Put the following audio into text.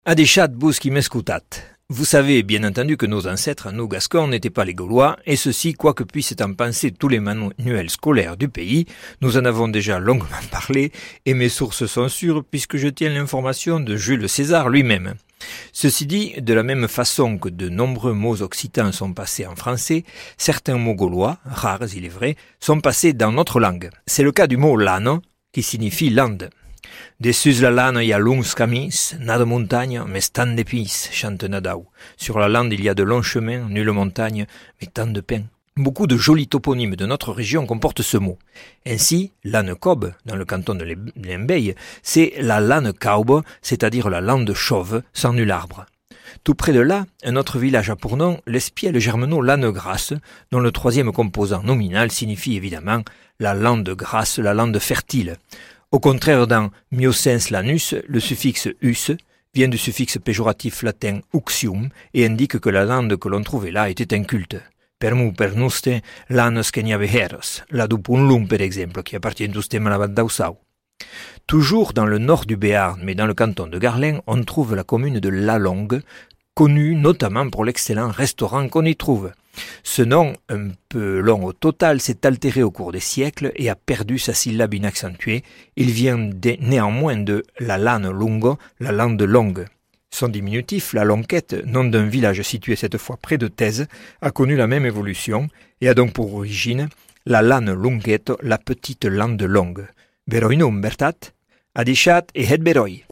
Adéchat bous qui m'escoutat. Vous savez bien entendu que nos ancêtres, nous Gascons, n'étaient pas les Gaulois, et ceci, quoi que puissent en penser tous les manuels scolaires du pays, nous en avons déjà longuement parlé, et mes sources sont sûres puisque je tiens l'information de Jules César lui-même. Ceci dit, de la même façon que de nombreux mots occitans sont passés en français, certains mots gaulois, rares il est vrai, sont passés dans notre langue. C'est le cas du mot lano, qui signifie lande. Dessus la lane il y a longs camis, n'a de montagne, mais tant d'épices, chante Nadao. Sur la lande il y a de longs chemins, nulle montagne, mais tant de pain. Beaucoup de jolis toponymes de notre région comportent ce mot. Ainsi, l'âne Cobe, dans le canton de Limbeil, c'est la lane Caube, c'est-à-dire la lande chauve, sans nul arbre. Tout près de là, un autre village a pour nom l'Espiel germano lane grasse, dont le troisième composant nominal signifie évidemment la lande grasse, la lande fertile. Au contraire, dans Miocens lanus, le suffixe us vient du suffixe péjoratif latin uxium et indique que la lande que l'on trouvait là était inculte. Permu pernuste lanes keniaveheros, la dupunlum par exemple, qui appartient justement à la Dausau. Toujours dans le nord du Béarn, mais dans le canton de Garlin, on trouve la commune de La Longue, connue notamment pour l'excellent restaurant qu'on y trouve. Ce nom, un peu long au total, s'est altéré au cours des siècles et a perdu sa syllabe inaccentuée. Il vient néanmoins de la lane lungo, la lande longue. Son diminutif, la Lonquette, nom d'un village situé cette fois près de Thèse, a connu la même évolution et a donc pour origine la lane lunguetto, la petite lande longue. Beroinum bertat, adichat et het beroi.